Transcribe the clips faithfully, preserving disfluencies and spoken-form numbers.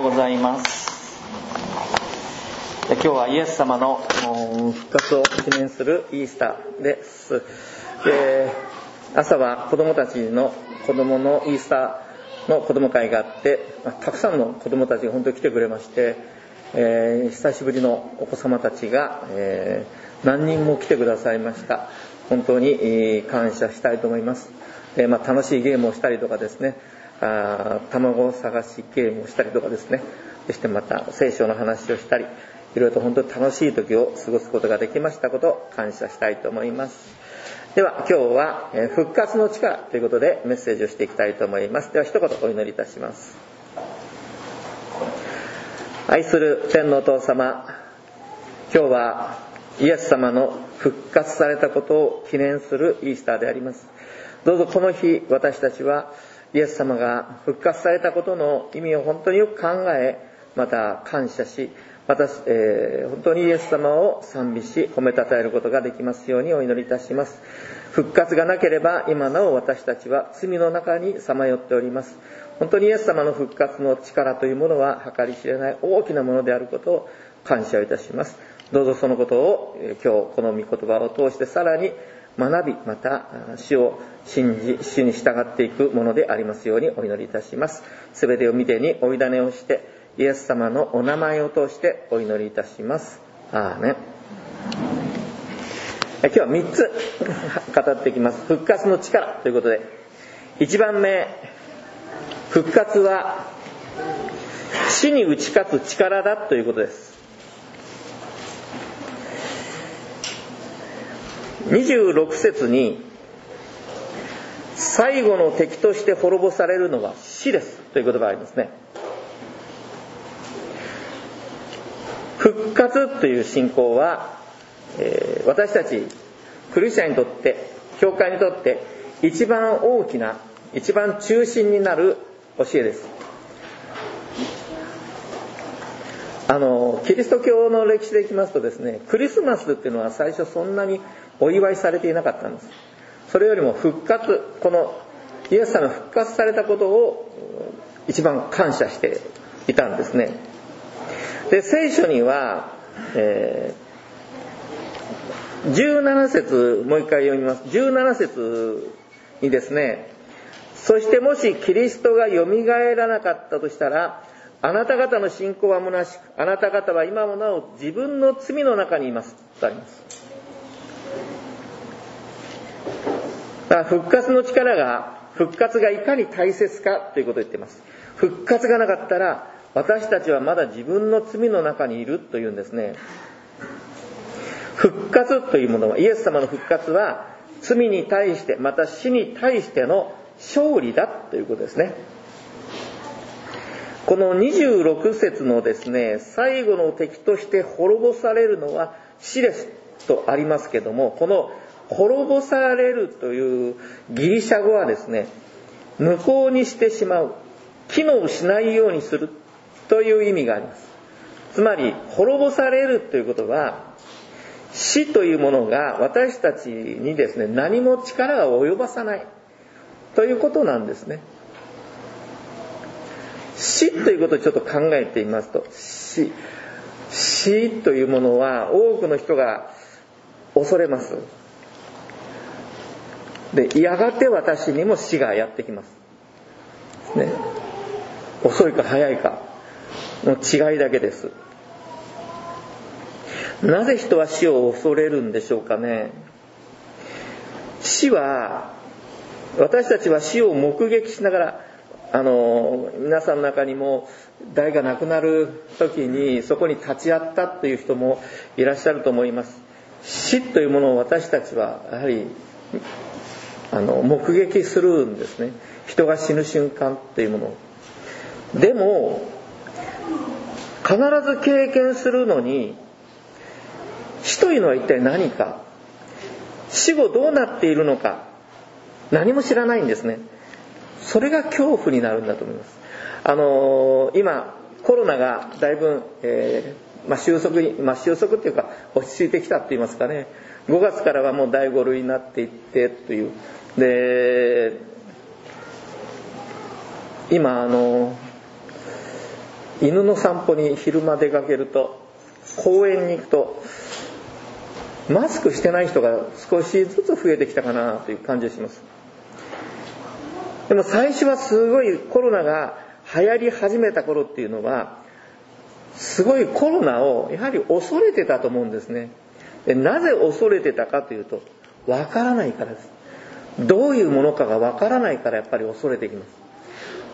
ございます。今日はイエス様の復活を記念するイースターです。で、朝は子供たちの子供のイースターの子供会があって、たくさんの子供たちが本当に来てくれまして、えー、久しぶりのお子様たちが、えー、何人も来てくださいました。本当に、えー、感謝したいと思います。で、まあ、楽しいゲームをしたりとかですね、あ卵探しゲームをしたりとかですね、そしてまた聖書の話をしたり、いろいろと本当に楽しい時を過ごすことができましたことを感謝したいと思います。では今日は復活の力ということでメッセージをしていきたいと思います。では一言お祈りいたします。愛する天のお父様、今日はイエス様の復活されたことを記念するイースターであります。どうぞこの日私たちはイエス様が復活されたことの意味を本当によく考え、また感謝し、また、えー、本当にイエス様を賛美し褒めたたえることができますようにお祈りいたします。復活がなければ今なお私たちは罪の中にさまよっております。本当にイエス様の復活の力というものは計り知れない大きなものであることを感謝いたします。どうぞそのことを今日この御言葉を通してさらに学び、また主を信じ主に従っていくものでありますようにお祈りいたします。すべてを御手にお委ねをしてイエス様のお名前を通してお祈りいたします。アーメン。今日はみっつ語っていきます。復活の力ということで、いちばんめ、復活は死に打ち勝つ力だということです。にじゅうろく節に最後の敵として滅ぼされるのは死ですという言葉がありますね。復活という信仰は、えー、私たちクリスチャンにとって教会にとって一番大きな一番中心になる教えです。あのキリスト教の歴史でいきますとですね、クリスマスっていうのは最初そんなにお祝いされていなかったんです。それよりも復活、このイエス様が復活されたことを一番感謝していたんですね。で、聖書には、えー、じゅうなな節もう一回読みます。じゅうなな節にですね、そしてもしキリストがよみがえらなかったとしたら、あなた方の信仰は虚しく、あなた方は今もなお自分の罪の中にいますとあります。だから復活の力が、復活がいかに大切かということを言っています。復活がなかったら私たちはまだ自分の罪の中にいるというんですね。復活というものは、イエス様の復活は罪に対してまた死に対しての勝利だということですね。このにじゅうろく節のですね、最後の敵として滅ぼされるのは死ですとありますけども、この滅ぼされるというギリシャ語はですね、無効にしてしまう、機能しないようにするという意味があります。つまり滅ぼされるということは、死というものが私たちにですね、何も力が及ばさないということなんですね。死ということをちょっと考えてみますと、死、死というものは多くの人が恐れます。で、やがて私にも死がやってきます。ね、遅いか早いかの違いだけです。なぜ人は死を恐れるんでしょうかね。死は、私たちは死を目撃しながら、あの皆さんの中にも誰が亡くなる時にそこに立ち会ったという人もいらっしゃると思います。死というものを私たちはやはりあの目撃するんですね。人が死ぬ瞬間というもの。でも必ず経験するのに、死というのは一体何か、死後どうなっているのか、何も知らないんですね。それが恐怖になるんだと思います。あのー、今コロナがだいぶ、えーまあ、収束に、まあ、収束っていうか落ち着いてきたって言いますかね。ごがつからはもうだいご類になっていってというで、今あの犬の散歩に昼間出かけると、公園に行くとマスクしてない人が少しずつ増えてきたかなという感じがします。でも最初はすごいコロナが流行り始めた頃っていうのは、すごいコロナをやはり恐れてたと思うんですね。でなぜ恐れてたかというと、わからないからです。どういうものかがわからないからやっぱり恐れてきます。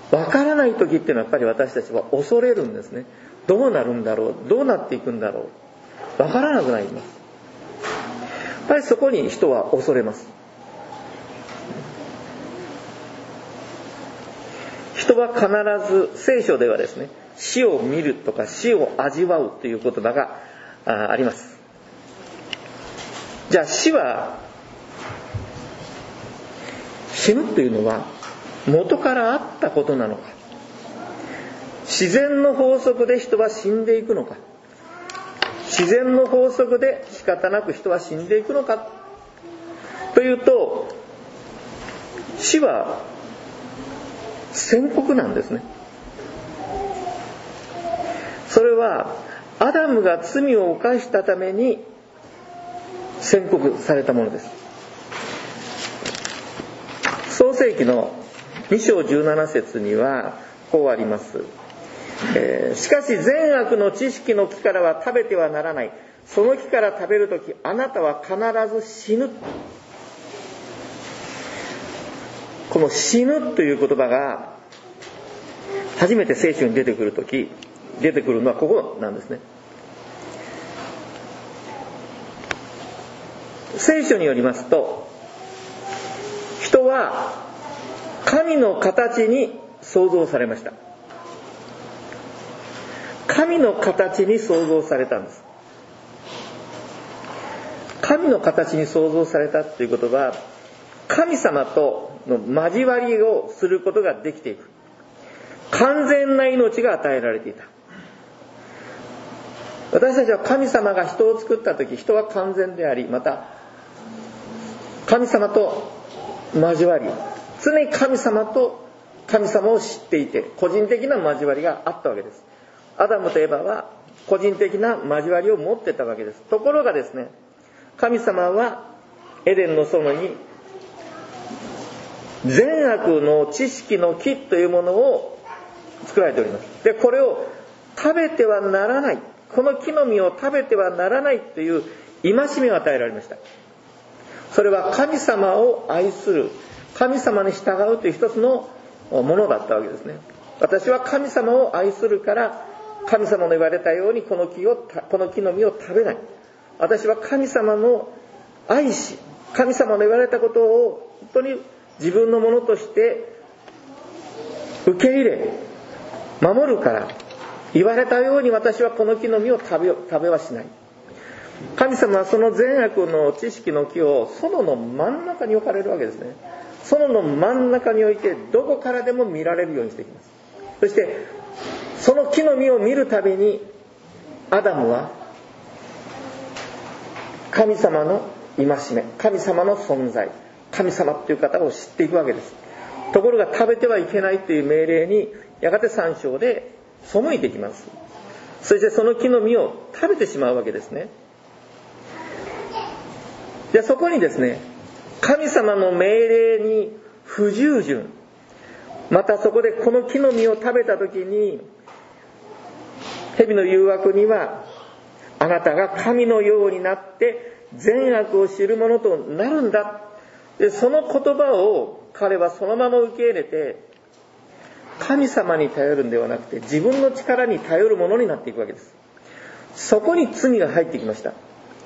わからない時っていうのはやっぱり私たちは恐れるんですね。どうなるんだろう、どうなっていくんだろう、わからなくなります。やっぱりそこに人は恐れます。人は必ず、聖書ではですね、死を見るとか死を味わうという言葉が あ, あります。じゃあ死は、死ぬというのは元からあったことなのか、自然の法則で人は死んでいくのか、自然の法則で仕方なく人は死んでいくのかというと、死は宣告なんですね。それはアダムが罪を犯したために宣告されたものです。創世記のに章じゅうなな節にはこうあります。えー、しかし善悪の知識の木からは食べてはならない。その木から食べるときあなたは必ず死ぬ。この死ぬという言葉が初めて聖書に出てくるとき、出てくるのはここなんですね。聖書によりますと、人は神の形に創造されました。神の形に創造されたんです。神の形に創造されたということは、神様との交わりをすることができていく。完全な命が与えられていた。私たちは神様が人を作ったとき、人は完全であり、また神様と交わり、常に神様と神様を知っていて、個人的な交わりがあったわけです。アダムとエバは個人的な交わりを持ってたわけです。ところがですね、神様はエデンの園に善悪の知識の木というものを作られております。で、これを食べてはならない、この木の実を食べてはならないという戒めを与えられました。それは神様を愛する、神様に従うという一つのものだったわけですね。私は神様を愛するから神様の言われたようにこの木を、この木の実を食べない。私は神様の愛し、神様の言われたことを本当に自分のものとして受け入れ守るから、言われたように私はこの木の実を食べ、食べはしない。神様はその善悪の知識の木を園の真ん中に置かれるわけですね。園の真ん中に置いてどこからでも見られるようにしていきます。そしてその木の実を見るたびにアダムは神様の戒め、神様の存在、神様という方を知っていくわけです。ところが食べてはいけないという命令にやがて三章で背いていきます。そしてその木の実を食べてしまうわけですね。で、そこにですね、神様の命令に不従順、またそこでこの木の実を食べた時に蛇の誘惑には、あなたが神のようになって善悪を知るものとなるんだ。で、その言葉を彼はそのまま受け入れて、神様に頼るんではなくて自分の力に頼るものになっていくわけです。そこに罪が入ってきました。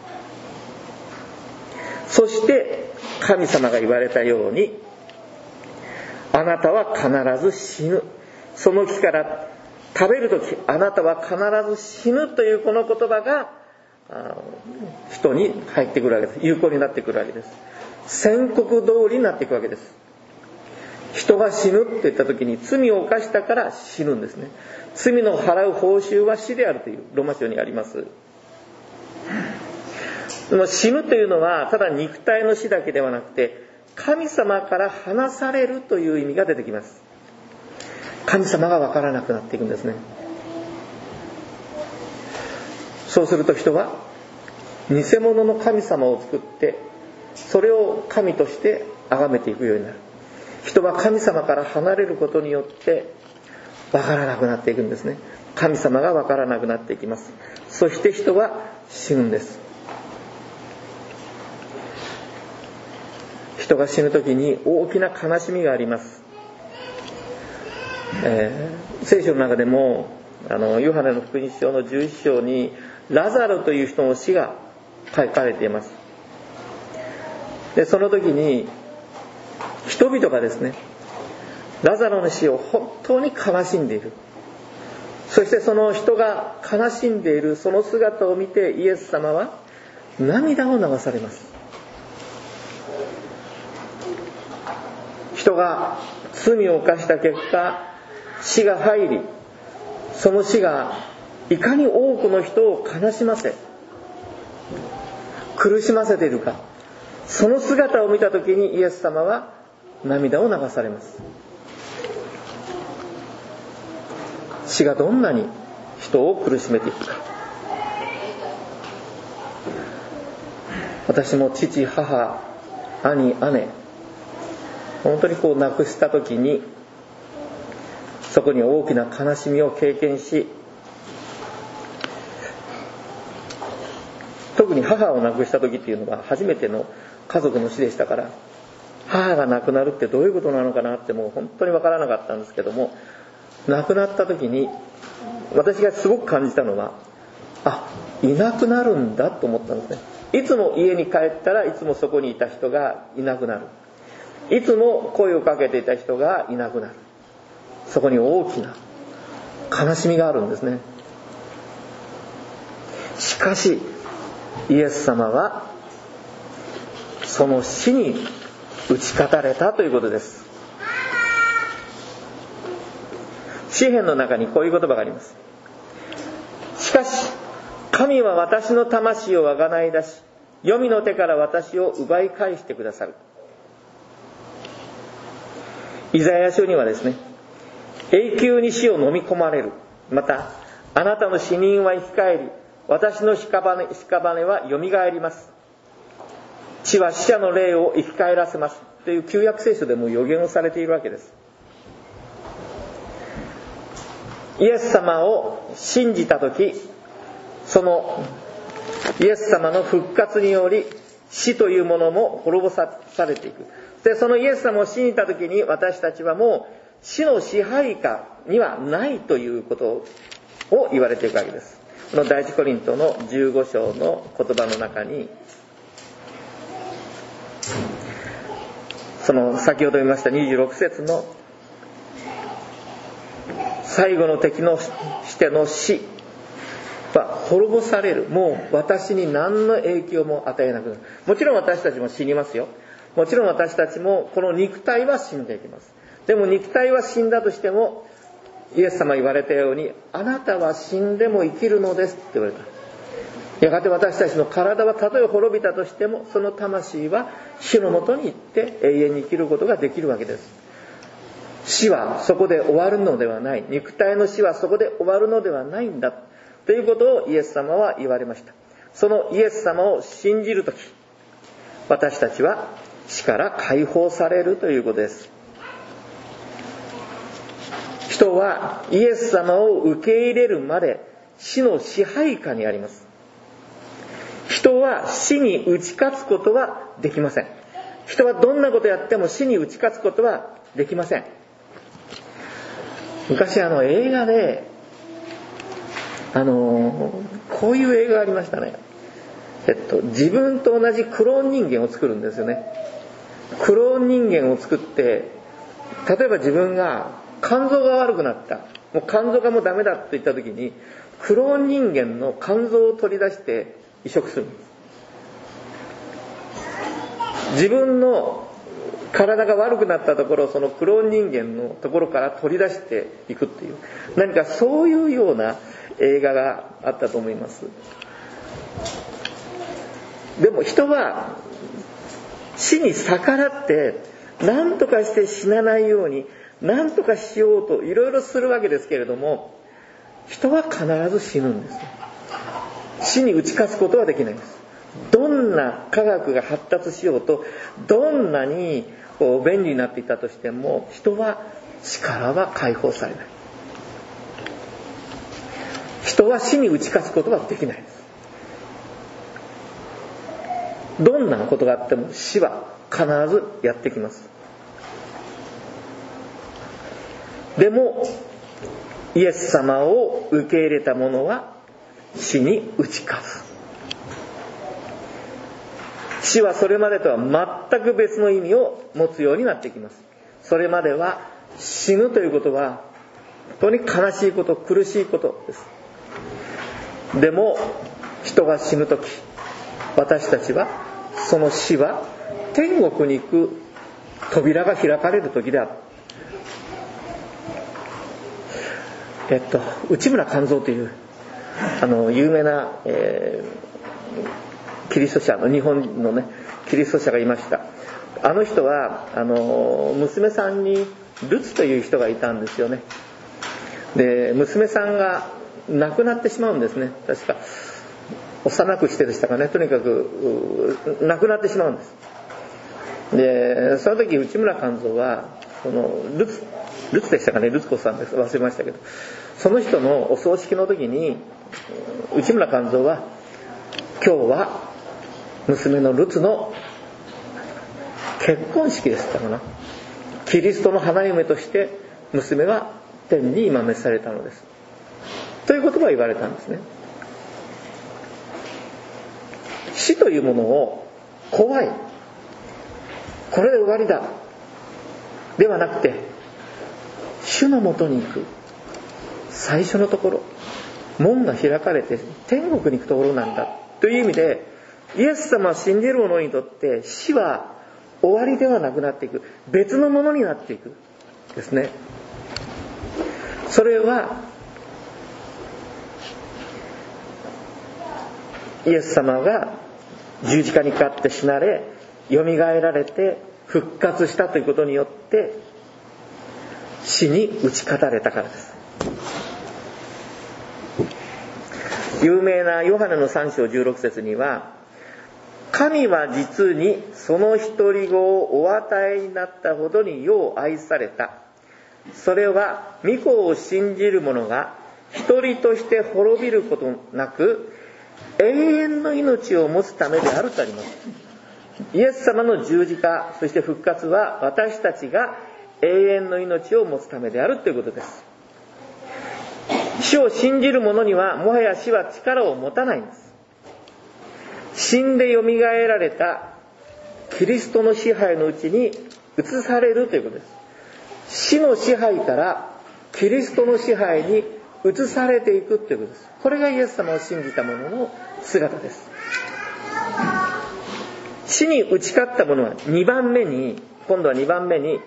そして神様が言われたように、あなたは必ず死ぬ。その木から食べるときあなたは必ず死ぬというこの言葉が人に入ってくるわけです。有効になってくるわけです。宣告通りになっていくわけです。人が死ぬって言った時に罪を犯したから死ぬんですね。罪の払う報酬は死であるというローマ書にあります。でも死ぬというのはただ肉体の死だけではなくて、神様から離されるという意味が出てきます。神様が分からなくなっていくんですね。 そうすると人は偽物の神様を作って、それを神として崇めていくようになる。人は神様から離れることによって分からなくなっていくんですね。神様が分からなくなっていきます。そして人は死ぬんです。人が死ぬ時に大きな悲しみがあります。えー、聖書の中でもあのヨハネの福音書のじゅういっ章にラザロという人の死が書かれています。でその時に人々がですね、ラザロの死を本当に悲しんでいる。そしてその人が悲しんでいるその姿を見てイエス様は涙を流されます。人が罪を犯した結果、死が入り、その死がいかに多くの人を悲しませ、苦しませているか、その姿を見たときにイエス様は涙を流されます。死がどんなに人を苦しめていくか。私も父、母、兄、姉、本当にこう亡くしたときに、そこに大きな悲しみを経験し、特に母を亡くした時っていうのが初めての家族の死でしたから、母が亡くなるってどういうことなのかなってもう本当に分からなかったんですけども、亡くなった時に私がすごく感じたのは、あ、いなくなるんだと思ったんですね。いつも家に帰ったらいつもそこにいた人がいなくなる。いつも声をかけていた人がいなくなる。そこに大きな悲しみがあるんですね。しかしイエス様はその死に打ち勝たれたということです。詩篇の中にこういう言葉があります。しかし神は私の魂をあがない出し、黄泉の手から私を奪い返してくださる。イザヤ書にはですね、永久に死を飲み込まれる。また、あなたの死人は生き返り、私の屍、屍はよみがえります。地は死者の霊を生き返らせます。という旧約聖書でも予言をされているわけです。イエス様を信じたとき、そのイエス様の復活により死というものも滅ぼされていく。で、そのイエス様を信じたときに私たちはもう死の支配下にはないということを言われていくわけです。この第一コリントのじゅうご章の言葉の中に、その先ほど言いましたにじゅうろく節の最後の敵のしての死は滅ぼされる。もう私に何の影響も与えなくなる。もちろん私たちも死にますよ。もちろん私たちもこの肉体は死んでいきます。でも肉体は死んだとしても、イエス様言われたように、あなたは死んでも生きるのですって言われた。やがて私たちの体はたとえ滅びたとしても、その魂は死のもとに行って永遠に生きることができるわけです。死はそこで終わるのではない。肉体の死はそこで終わるのではないんだ。ということをイエス様は言われました。そのイエス様を信じるとき、私たちは死から解放されるということです。人はイエス様を受け入れるまで死の支配下にあります。人は死に打ち勝つことはできません。人はどんなことやっても死に打ち勝つことはできません。昔あの映画であのこういう映画がありましたね。えっと自分と同じクローン人間を作るんですよね。クローン人間を作って、例えば自分が肝臓が悪くなった、もう肝臓がもうダメだと言った時に、クローン人間の肝臓を取り出して移植するんです。自分の体が悪くなったところをそのクローン人間のところから取り出していくっていう、何かそういうような映画があったと思います。でも人は死に逆らって何とかして死なないように何とかしようといろいろするわけですけれども、人は必ず死ぬんです。 死に打ち勝つことはできないんです。どんな科学が発達しようと、どんなにこう便利になっていたとしても、人は死からは解放されない。人は死に打ち勝つことはできないです。どんなことがあっても死は必ずやってきます。でもイエス様を受け入れた者は死に打ち勝つ。死はそれまでとは全く別の意味を持つようになってきます。それまでは死ぬということは本当に悲しいこと、苦しいことです。でも人が死ぬとき、私たちはその死は天国に行く扉が開かれるときである。えっと内村勘三というあの有名な、えー、キリスト者の日本のねキリスト者がいました。あの人はあの娘さんにルツという人がいたんですよね。で娘さんが亡くなってしまうんですね。確か幼くしてでしたかね。とにかく亡くなってしまうんです。でその時内村勘三はそのルツルツでしたかね、ルツ子さんです、忘れましたけど、その人のお葬式の時に内村勘三は今日は娘のルツの結婚式ですったかな、キリストの花嫁として娘は天に今召されたのですという言葉を言われたんですね。死というものを怖い、これで終わりだではなくて、主のもとに行く最初のところ、門が開かれて天国に行くところなんだという意味で、イエス様を信じる者にとって死は終わりではなくなっていく、別のものになっていくですね。それはイエス様が十字架にかかって死なれ、よみがえられて復活したということによって死に打ち勝たれたからです。有名なヨハネのさん章じゅうろく節には、神は実にその独り子をお与えになったほどによう愛された。それは御子を信じる者が一人として滅びることなく永遠の命を持つためであるとあります。イエス様の十字架、そして復活は私たちが永遠の命を持つためであるということです。死を信じる者にはもはや死は力を持たないんです。死んでよみがえられたキリストの支配のうちに移されるということです。死の支配からキリストの支配に移されていくということです。これがイエス様を信じた者の姿です。死に打ち勝った者はにばんめに、今度はにばんめに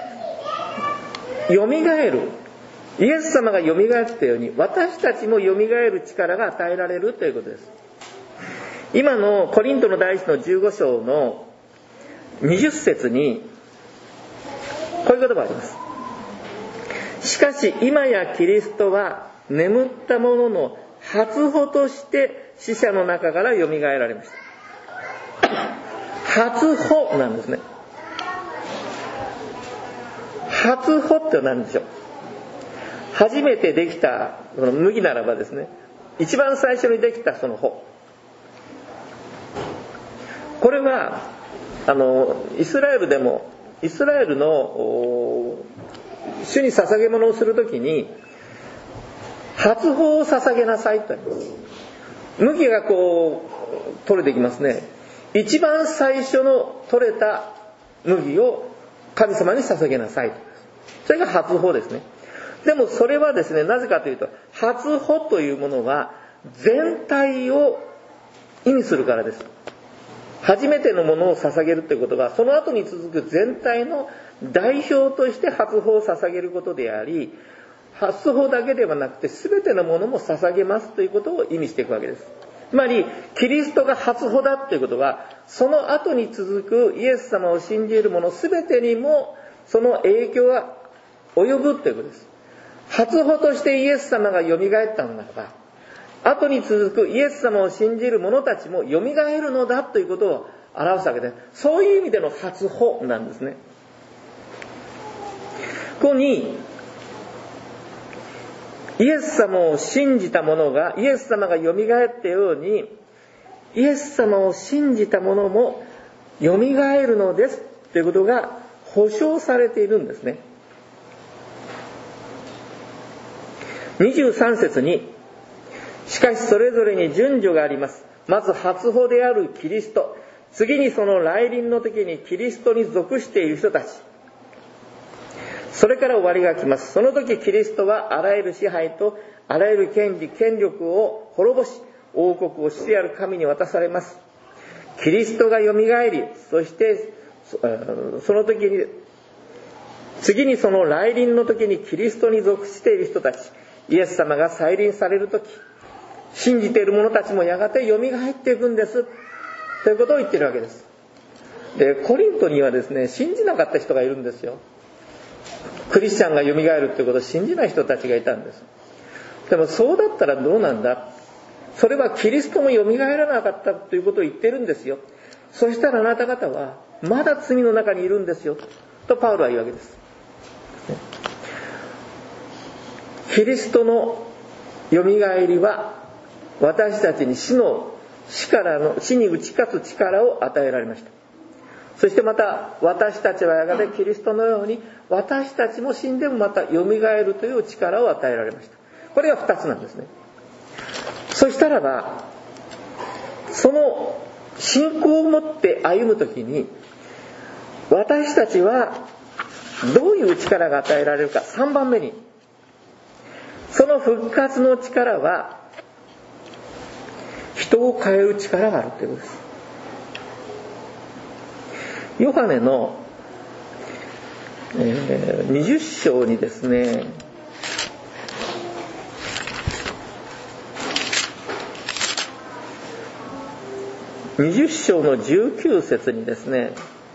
よみがえる、イエス様がよみがえったように私たちもよみがえる力が与えられるということです。今のコリントの第一のじゅうご章のにじゅっ節にこういう言葉があります。しかし今やキリストは眠った者の初歩として死者の中からよみがえられました。初歩なんですね。初歩って何でしょう。初めてできたその麦ならばですね、一番最初にできたその穂、これはあのイスラエルでもイスラエルの主に捧げ物をするときに初穂を捧げなさいとあります。麦がこう取れてきますね。一番最初の取れた麦を神様に捧げなさいと。それが初穂ですね。でもそれはですね、なぜかというと初穂というものは全体を意味するからです。初めてのものを捧げるということはその後に続く全体の代表として初穂を捧げることであり、初穂だけではなくて全てのものも捧げますということを意味していくわけです。つまりキリストが初穂だということはその後に続くイエス様を信じる者全てにもその影響が及ぶということです。初穂としてイエス様がよみがえったのならば後に続くイエス様を信じる者たちもよみがえるのだということを表すわけで、そういう意味での初歩なんですね。ここにイエス様を信じた者が、イエス様がよみがえったように、イエス様を信じた者もよみがえるのですということが保証されているんですね。にじゅうさん節に、しかしそれぞれに順序があります。まず初歩であるキリスト、次にその来臨の時にキリストに属している人たち、それから終わりが来ます。その時キリストはあらゆる支配とあらゆる権利権力を滅ぼし、王国を主である神に渡されます。キリストがよみがえり、そしてその時に次にその来臨の時にキリストに属している人たち、イエス様が再臨される時、信じている者たちもやがてよみがえっていくんですということを言っているわけです。で、コリントにはですね、信じなかった人がいるんですよ。クリスチャンがよみがえるということを信じない人たちがいたんです。でもそうだったらどうなんだ、それはキリストもよみがえらなかったということを言ってるんですよ。そしたらあなた方はまだ罪の中にいるんですよとパウロは言うわけです。キリストのよみがえりは私たちに死の死からの死に打ち勝つ力を与えられました。そしてまた私たちはやがてキリストのように私たちも死んでもまたよみがえるという力を与えられました。これが二つなんですね。そしたらばその信仰を持って歩むときに私たちはどういう力が与えられるか。さんばんめに、その復活の力は人を変える力があるということです。ヨハネの、えー、にじゅっ章にですね、にじゅっ章のじゅうきゅう節にですね、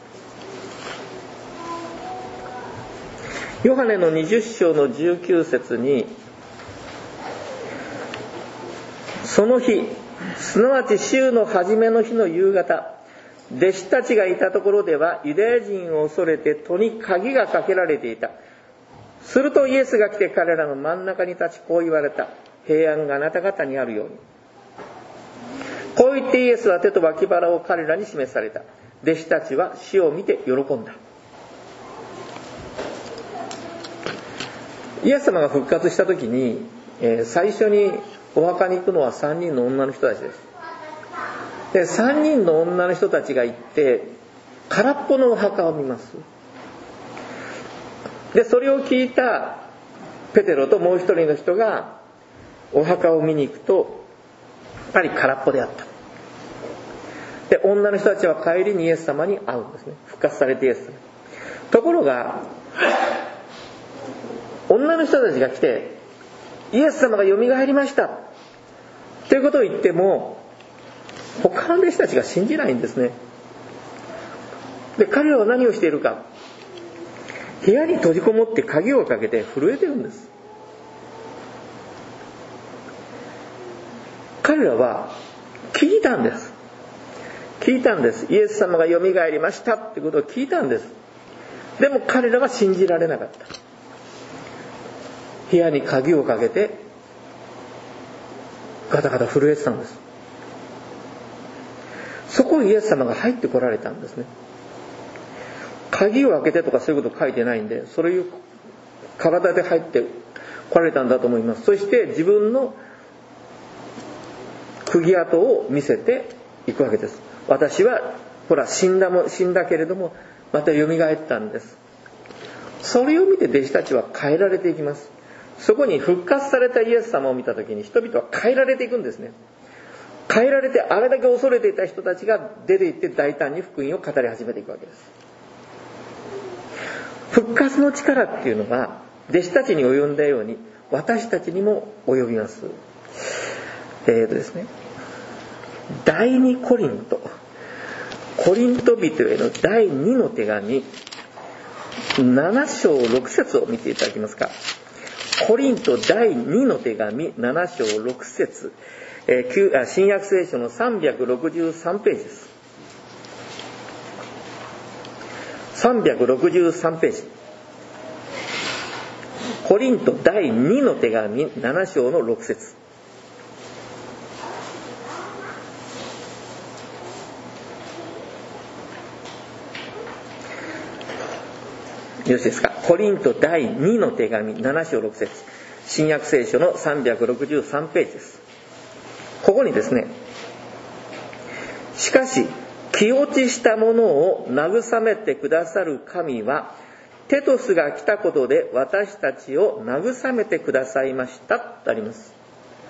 ヨハネのにじゅっ章のじゅうきゅう節に、その日、すなわち週の初めの日の夕方、弟子たちがいたところではユダヤ人を恐れて戸に鍵がかけられていた。するとイエスが来て彼らの真ん中に立ちこう言われた。平安があなた方にあるように。こう言ってイエスは手と脇腹を彼らに示された。弟子たちは死を見て喜んだ。イエス様が復活した時に、えー、最初にお墓に行くのはさんにんの女の人たちです。で、さんにんの女の人たちが行って空っぽのお墓を見ます。で、それを聞いたペテロともう一人の人がお墓を見に行くとやっぱり空っぽであった。で、女の人たちは帰りにイエス様に会うんですね。復活されてイエス様。ところが女の人たちが来てイエス様がよみがえりましたということを言っても他の弟子たちが信じないんですね。で、彼らは何をしているか。部屋に閉じこもって鍵をかけて震えてるんです。彼らは聞いたんです。聞いたんです。イエス様がよみがえりましたってことを聞いたんです。でも彼らは信じられなかった。部屋に鍵をかけてガタガタ震えてたんです。そこにイエス様が入ってこられたんですね。鍵を開けてとかそういうこと書いてないんで、それを体で入ってこられたんだと思います。そして自分の釘跡を見せていくわけです。私はほら死んだも死んだけれどもまた蘇ったんです。それを見て弟子たちは変えられていきます。そこに復活されたイエス様を見たときに人々は変えられていくんですね。変えられてあれだけ恐れていた人たちが出て行って大胆に福音を語り始めていくわけです。復活の力っていうのは弟子たちに及んだように私たちにも及びます。えーとですね、第二コリントコリント人への第二の手紙なな章ろく節を見ていただけますか。 コリントだいにの手紙なな章ろく節、えー、新約聖書のさんびゃくろくじゅうさんページです。さんびゃくろくじゅうさんページ。コリントだいにの手紙なな章のろく節。よろしいですか。コリントだいにの手紙なな章ろく節、新約聖書のさんびゃくろくじゅうさんページです。ここにですね、しかし気落ちしたものを慰めてくださる神はテトスが来たことで私たちを慰めてくださいましたとあります。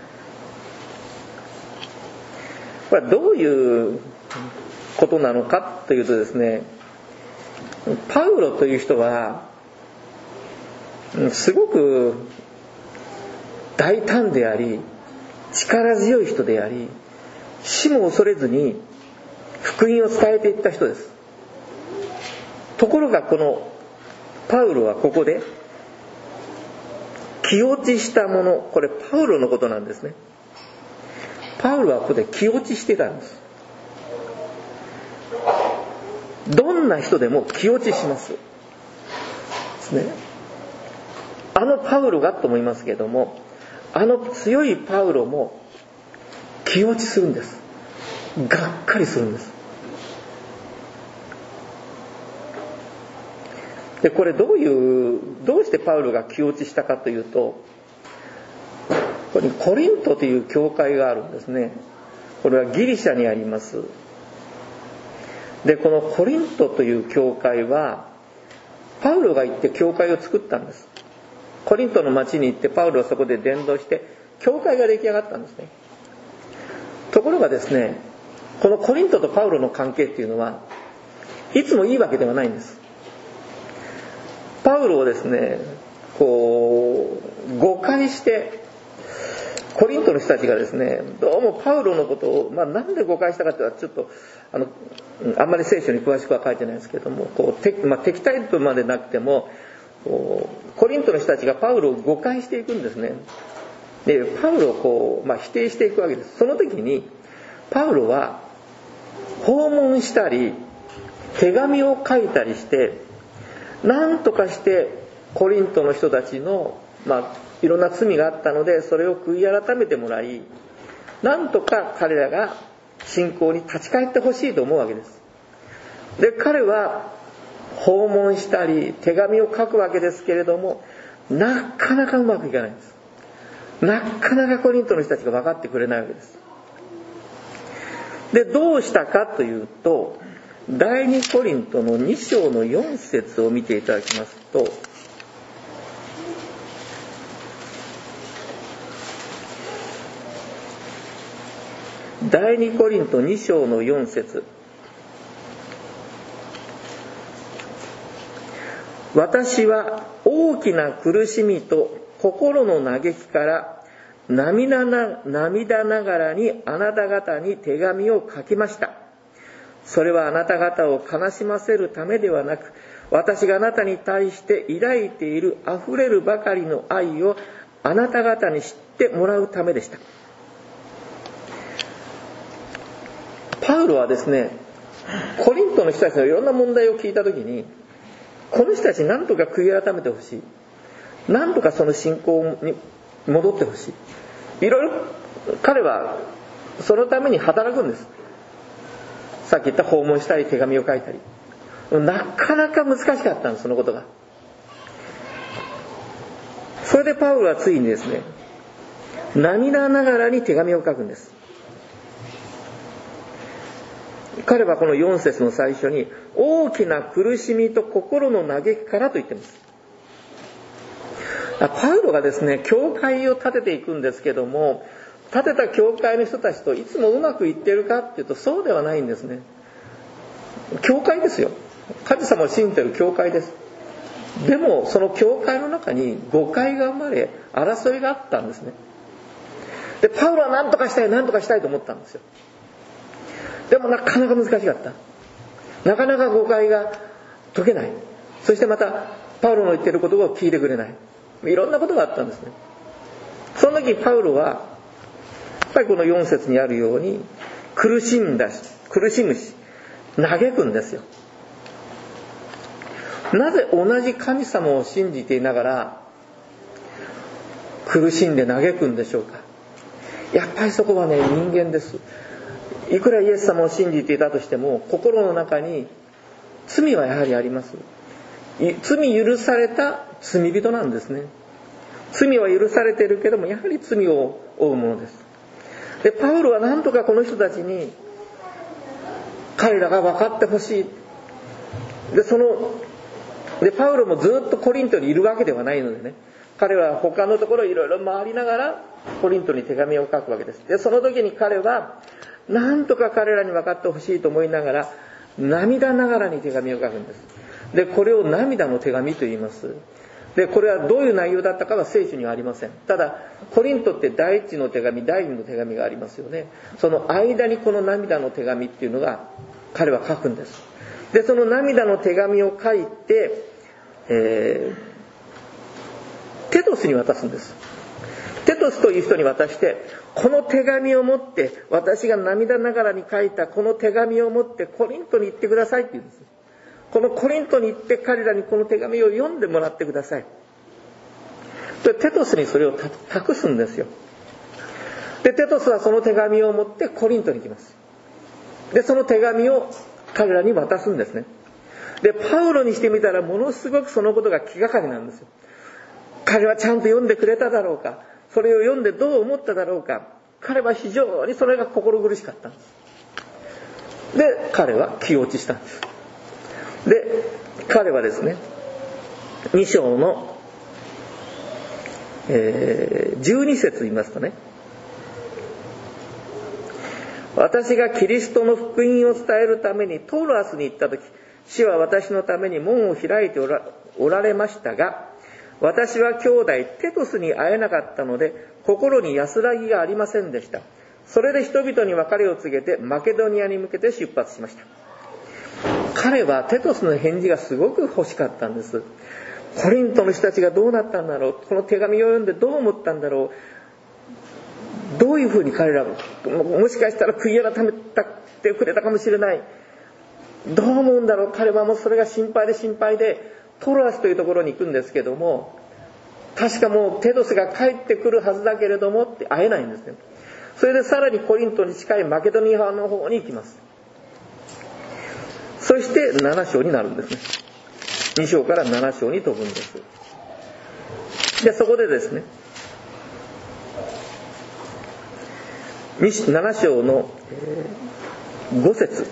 これはどういうことなのかというとですね、パウロという人はすごく大胆であり力強い人であり、死も恐れずに福音を伝えていった人です。ところがこのパウロはここで気落ちしたもの、これパウロのことなんですね。パウロはここで気落ちしてたんです。どんな人でも気落ちしますですね。あのパウロがと思いますけども、あの強いパウロも気落ちするんです。がっかりするんです。でこれどういうどうしてパウロが気落ちしたかというと、ここにコリントという教会があるんですね。これはギリシャにあります。でこのコリントという教会はパウロが行って教会を作ったんです。コリントの町に行ってパウロはそこで伝道して教会が出来上がったんですね。ところがですね、このコリントとパウロの関係っていうのはいつもいいわけではないんです。パウロをですねこう誤解してコリントの人たちがですね、どうもパウロのことを、まあ、なんで誤解したかっていうのはちょっとあのあんまり聖書に詳しくは書いてないですけども、こう、てまあ、敵対とまでなくてもこうコリントの人たちがパウロを誤解していくんですね。でパウロをこう、まあ、否定していくわけです。その時にパウロは訪問したり手紙を書いたりして何とかしてコリントの人たちの、まあ、いろんな罪があったのでそれを悔い改めてもらい、なんとか彼らが信仰に立ち返ってほしいと思うわけです。で彼は訪問したり手紙を書くわけですけれども、なかなかうまくいかないんです。なかなかコリントの人たちが分かってくれないわけです。でどうしたかというと、第二コリントのに章のよん節を見ていただきますと、第二コリントに章のよん節、私は大きな苦しみと心の嘆きから涙な、涙ながらにあなた方に手紙を書きました。それはあなた方を悲しませるためではなく、私があなたに対して抱いているあふれるばかりの愛をあなた方に知ってもらうためでした。パウロはですね、コリントの人たちのいろんな問題を聞いたときに、この人たち何とか悔い改めてほしい、何とかその信仰に戻ってほしい、いろいろ彼はそのために働くんです。さっき言った訪問したり手紙を書いたり、なかなか難しかったんです、そのことが。それでパウロはついにですね、涙ながらに手紙を書くんです。彼はこのよん節の最初に大きな苦しみと心の嘆きからと言っています。パウロがですね、教会を建てていくんですけども、建てた教会の人たちといつもうまくいっているかっていうとそうではないんですね。教会ですよ。神様を信じている教会です。でもその教会の中に誤解が生まれ争いがあったんですね。でパウロは何とかしたい何とかしたいと思ったんですよ。でもなかなか難しかった。なかなか誤解が解けない。そしてまたパウロの言っていることを聞いてくれない。 いろんなことがあったんですね。その時パウロはやっぱりこのよん節にあるように苦しんだし苦しむし嘆くんですよ。なぜ同じ神様を信じていながら苦しんで嘆くんでしょうか。やっぱりそこはね、人間です。いくらイエス様を信じていたとしても心の中に罪はやはりあります。罪許された罪人なんですね。罪は許されているけどもやはり罪を負うものです。でパウロは何とかこの人たちに彼らが分かってほしい。でそのでパウロもずっとコリントにいるわけではないのでね、彼は他のところいろいろ回りながらコリントに手紙を書くわけです。でその時に彼は何とか彼らに分かってほしいと思いながら涙ながらに手紙を書くんです。でこれを涙の手紙と言います。でこれはどういう内容だったかは聖書にはありません。ただコリントって第一の手紙第二の手紙がありますよね。その間にこの涙の手紙っていうのが彼は書くんです。でその涙の手紙を書いて、えー、テトスに渡すんです。テトスという人に渡して、この手紙を持って私が涙ながらに書いたこの手紙を持ってコリントに行ってくださいって言うんです。このコリントに行って彼らにこの手紙を読んでもらってください。でテトスにそれを託すんですよ。でテトスはその手紙を持ってコリントに行きます。でその手紙を彼らに渡すんですね。でパウロにしてみたらものすごくそのことが気がかりなんですよ。彼はちゃんと読んでくれただろうか、それを読んでどう思っただろうか。彼は非常にそれが心苦しかったんです。で彼は気落ちしたんです。で彼はですねに章の、えー、じゅうに節言いますとね、私がキリストの福音を伝えるためにトロアスに行った時、主は私のために門を開いてお ら, おられましたが、私は兄弟テトスに会えなかったので心に安らぎがありませんでした。それで人々に別れを告げてマケドニアに向けて出発しました。彼はテトスの返事がすごく欲しかったんです。コリントの人たちがどうなったんだろう、この手紙を読んでどう思ったんだろう、どういうふうに彼らもしかしたら悔い改めてくれたかもしれない、どう思うんだろう。彼はもうそれが心配で心配でトロアスというところに行くんですけども、確かもうテトスが帰ってくるはずだけれどもって会えないんですね。それでさらにコリントに近いマケドニアの方に行きます。そしてなな章になるんですね。に章からなな章に飛ぶんです。でそこでですねなな章のご節、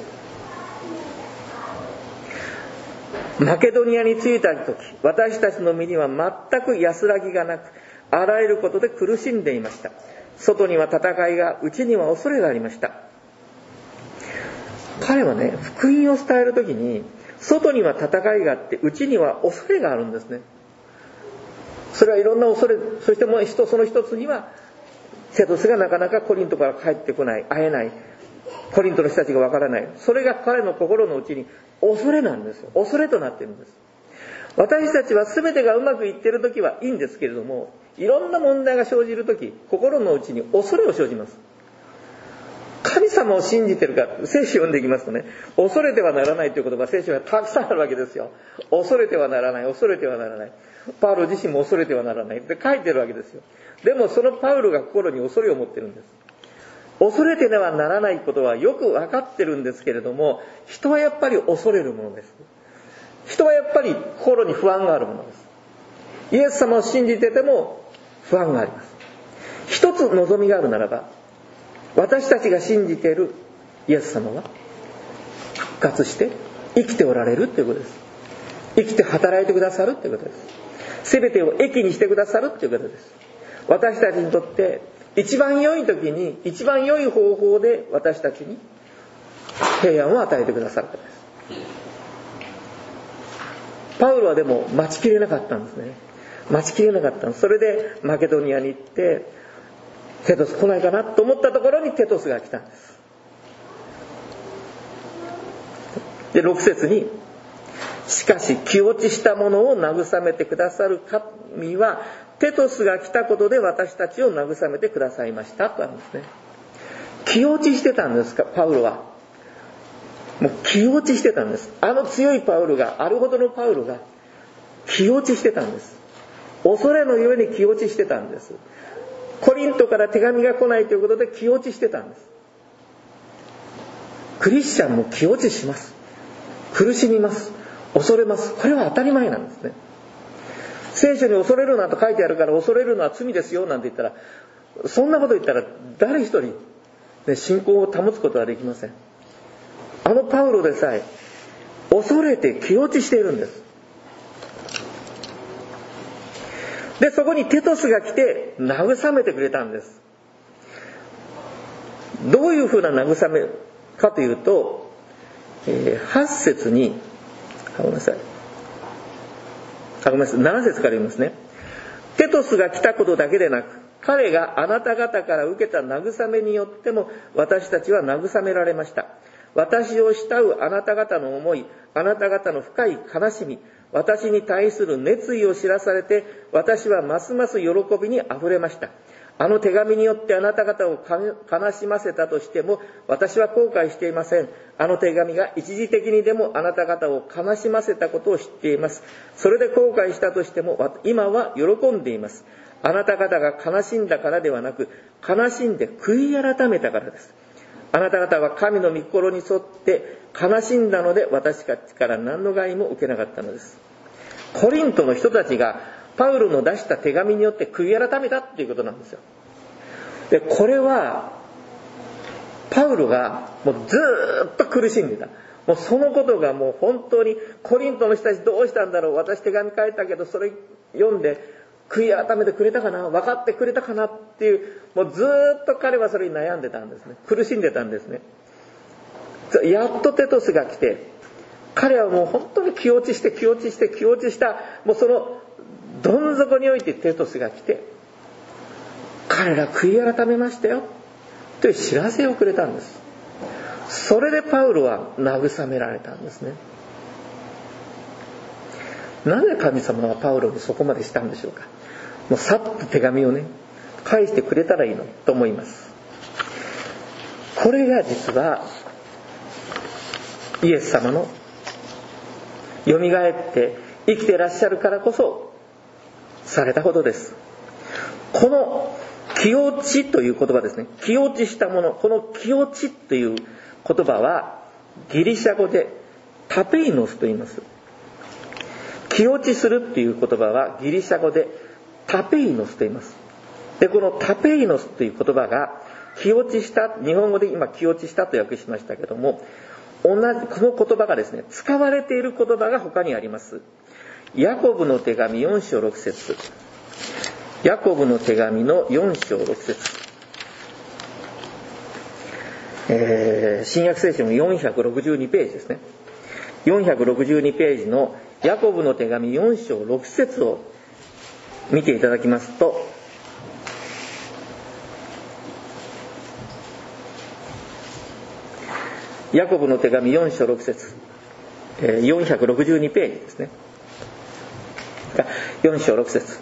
マケドニアに着いた時、私たちの身には全く安らぎがなく、あらゆることで苦しんでいました。外には戦いが、内には恐れがありました。彼はね、福音を伝える時に外には戦いがあって内には恐れがあるんですね。それはいろんな恐れ、そしてもう一その一つにはテトスがなかなかコリントから帰ってこない、会えない、コリントの人たちがわからない、それが彼の心の内に恐れなんですよ。恐れとなっているんです。私たちは全てがうまくいっている時はいいんですけれども、いろんな問題が生じる時、心の内に恐れを生じます。神様を信じてるか、聖書を読んでいきますとね、恐れてはならないという言葉、聖書がたくさんあるわけですよ。恐れてはならない、恐れてはならない。パウロ自身も恐れてはならないって書いてるわけですよ。でもそのパウロが心に恐れを持ってるんです。恐れてはならないことはよく分かってるんですけれども、人はやっぱり恐れるものです。人はやっぱり心に不安があるものです。イエス様を信じてても不安があります。一つ望みがあるならば、私たちが信じているイエス様は復活して生きておられるということです。生きて働いてくださるということです。すべてを益にしてくださるということです。私たちにとって一番良い時に一番良い方法で私たちに平安を与えてくださることです。パウロはでも待ちきれなかったんですね。待ちきれなかったんです。それでマケドニアに行ってテトス来ないかなと思ったところにテトスが来たんです。でろく節に、しかし気落ちした者を慰めてくださる神はテトスが来たことで私たちを慰めてくださいましたとあるんですね。気落ちしてたんですか、パウロは。もう気落ちしてたんです。あの強いパウロが、あるほどのパウロが気落ちしてたんです。恐れのゆえに気落ちしてたんです。コリントから手紙が来ないということで気落ちしてたんです。クリスチャンも気落ちします。苦しみます。恐れます。これは当たり前なんですね。聖書に恐れるなと書いてあるから恐れるのは罪ですよなんて言ったら、そんなこと言ったら誰一人、ね、信仰を保つことはできません。あのパウロでさえ恐れて気落ちしているんです。で、そこにテトスが来て慰めてくれたんです。どういうふうな慰めかというと、えー、はち節に、あ、ごめんなさい。あ、ごめんなさい。なな節から読みますね。テトスが来たことだけでなく、彼があなた方から受けた慰めによっても私たちは慰められました。私を慕うあなた方の思い、あなた方の深い悲しみ、私に対する熱意を知らされて、私はますます喜びにあふれました。あの手紙によってあなた方を悲しませたとしても、私は後悔していません。あの手紙が一時的にでもあなた方を悲しませたことを知っています。それで後悔したとしても、今は喜んでいます。あなた方が悲しんだからではなく、悲しんで悔い改めたからです。あなた方は神の御心に沿って悲しんだので、私たちから何の害も受けなかったのです。コリントの人たちがパウロの出した手紙によって悔い改めたっていうことなんですよ。で、これはパウロがもうずーっと苦しんでた。もうそのことがもう本当に、コリントの人たちどうしたんだろう、私手紙書いたけどそれ読んで悔い改めてくれたかな、分かってくれたかなっていう、もうずーっと彼はそれに悩んでたんですね。苦しんでたんですね。やっとテトスが来て、彼はもう本当に気落ちして気落ちして気落ちした、もうそのどん底においてテトスが来て、彼ら悔い改めましたよという知らせをくれたんです。それでパウロは慰められたんですね。なぜ神様はパウロにそこまでしたんでしょうか。もうさっと手紙をね返してくれたらいいのと思います。これが実はイエス様のよみがえって生きていらっしゃるからこそされたことです。この気落ちという言葉ですね。気落ちしたもの、この気落ちという言葉はギリシャ語でタペイノスと言います。気落ちするっていう言葉はギリシャ語でタペイノスと言います。で、このタペイノスという言葉が気落ちした、日本語で今気落ちしたと訳しましたけども、同じこの言葉がですね使われている言葉が他にあります。ヤコブの手紙よん章ろく節、ヤコブの手紙のよん章ろく節、えー、新約聖書のよんひゃくろくじゅうにページですね。よんひゃくろくじゅうにページのヤコブの手紙よん章ろく節を見ていただきますと、ヤコブの手紙よん章ろく節、よんひゃくろくじゅうにページですね。よん章ろく節、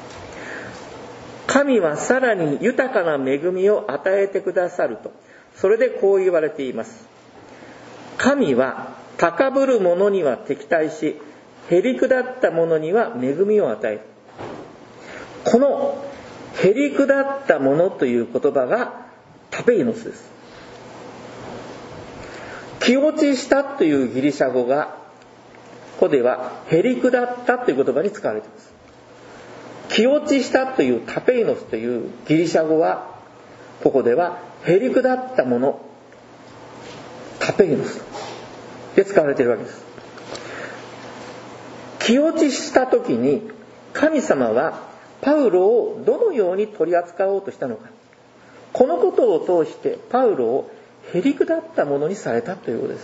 神はさらに豊かな恵みを与えてくださると、それでこう言われています。神は高ぶる者には敵対し、へりくだった者には恵みを与える。このへりくだった者という言葉がタペイノスです。気落ちしたというギリシャ語がここではへりくだったという言葉に使われています。気落ちしたというタペイノスというギリシャ語はここではへりくだったもの、タペイノスで使われているわけです。気落ちした時に神様はパウロをどのように取り扱おうとしたのか、このことを通してパウロをへりくだったものにされたということです。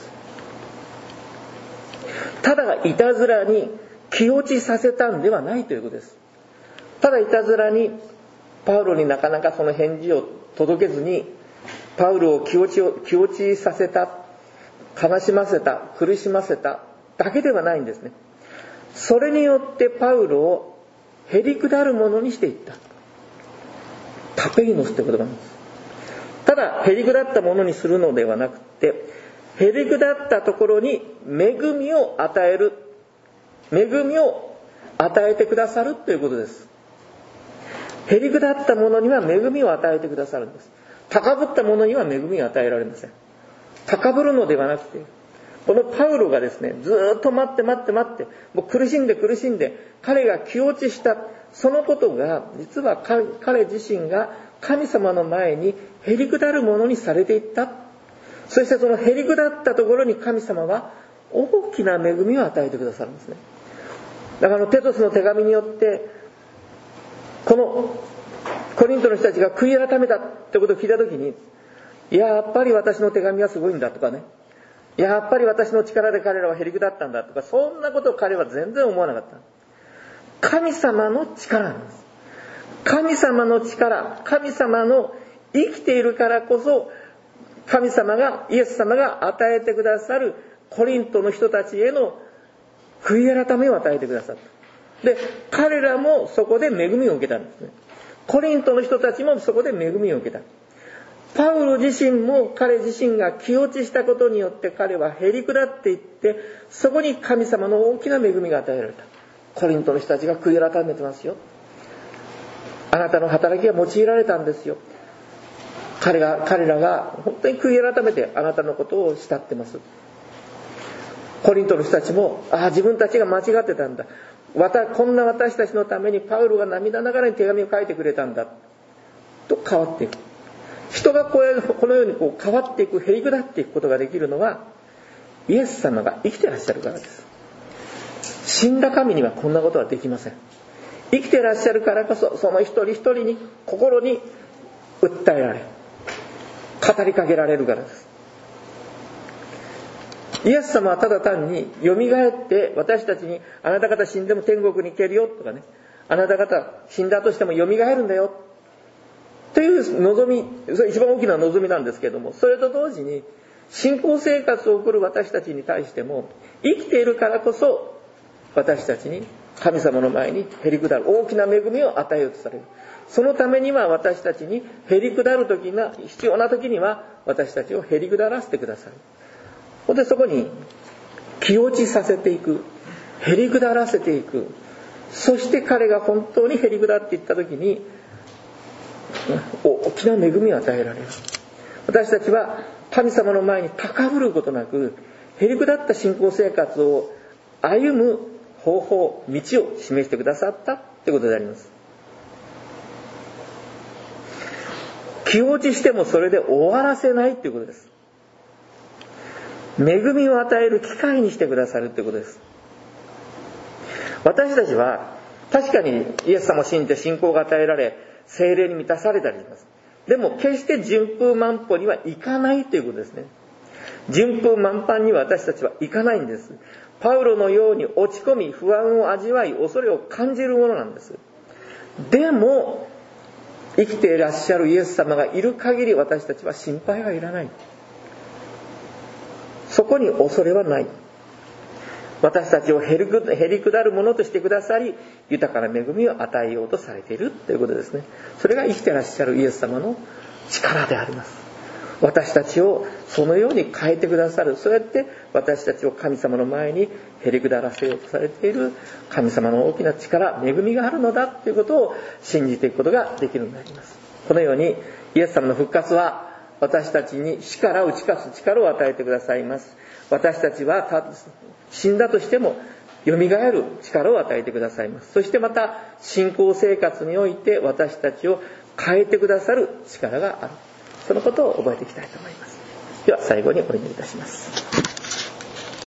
ただいたずらに気落ちさせたんではないということです。ただいたずらにパウロになかなかその返事を届けずにパウロを気落ちを気落ちさせた、悲しませた、苦しませただけではないんですね。それによってパウロをへりくだるものにしていった。タペイノスって言葉なんです。ただへりくだったものにするのではなくて、へりくだったところに恵みを与える、恵みを与えてくださるということです。へりくだったものには恵みを与えてくださるんです。高ぶったものには恵みを与えられません。高ぶるのではなくて、このパウロがですね、ずーっと待って待って待って、もう苦しんで苦しんで、彼が気落ちした、そのことが、実は彼自身が神様の前にへりくだるものにされていった。そしてそのへりくだったところに神様は大きな恵みを与えてくださるんですね。だからテトスの手紙によって、このコリントの人たちが悔い改めたってことを聞いたときに、やっぱり私の手紙はすごいんだとかね、やっぱり私の力で彼らはへりくだったんだとか、そんなことを彼は全然思わなかった。神様の力なんです。神様の力、神様の生きているからこそ、神様が、イエス様が与えてくださるコリントの人たちへの悔い改めを与えてくださった。で、彼らもそこで恵みを受けたんですね。コリントの人たちもそこで恵みを受けた。パウロ自身も彼自身が気落ちしたことによって彼はへりくだっていって、そこに神様の大きな恵みが与えられた。コリントの人たちが悔い改めてますよ。あなたの働きが用いられたんですよ。彼が彼らが本当に悔い改めてあなたのことを慕ってます。コリントの人たちも、ああ自分たちが間違ってたんだ、わたこんな私たちのためにパウロが涙ながらに手紙を書いてくれたんだと変わっていく。人がこうこのようにこう変わっていく、へりくだっていくことができるのは、イエス様が生きてらっしゃるからです。死んだ神にはこんなことはできません。生きてらっしゃるからこそ、その一人一人に心に訴えられ、語りかけられるからです。イエス様はただ単によみがえって私たちに、あなた方死んでも天国に行けるよとかね、あなた方死んだとしてもよみがえるんだよという望み、それ一番大きな望みなんですけども、それと同時に信仰生活を送る私たちに対しても、生きているからこそ私たちに神様の前にへりくだる大きな恵みを与えようとされる。そのためには私たちにへりくだる時が必要な時には私たちをへりくだらせてくださる。ほんでそこに気落ちさせていく、へりくだらせていく。そして彼が本当にへりくだっていった時に大きな恵みを与えられる。私たちは神様の前に高ぶることなく、へりくだった信仰生活を歩む方法、道を示してくださったってことであります。気落ちしてもそれで終わらせないっていうことです。恵みを与える機会にしてくださるってことです。私たちは確かにイエス様を信じて信仰が与えられ、聖霊に満たされたりします。でも決して順風満帆にはいかないということですね。順風満帆には私たちはいかないんです。パウロのように落ち込み、不安を味わい、恐れを感じるものなんです。でも生きていらっしゃるイエス様がいる限り、私たちは心配はいらない。そこに恐れはない。私たちをへりく、へりくだるものとしてくださり、豊かな恵みを与えようとされているということですね。それが生きていらっしゃるイエス様の力であります。私たちをそのように変えてくださる、そうやって私たちを神様の前にへりくだらせようとされている神様の大きな力、恵みがあるのだということを信じていくことができるのであります。このようにイエス様の復活は私たちに死から打ち勝つ力を与えてくださいます。私たちは死んだとしてもよみがえる力を与えてくださいます。そしてまた信仰生活において私たちを変えてくださる力がある。そのことを覚えていきたいと思います。では最後にお祈りいたします。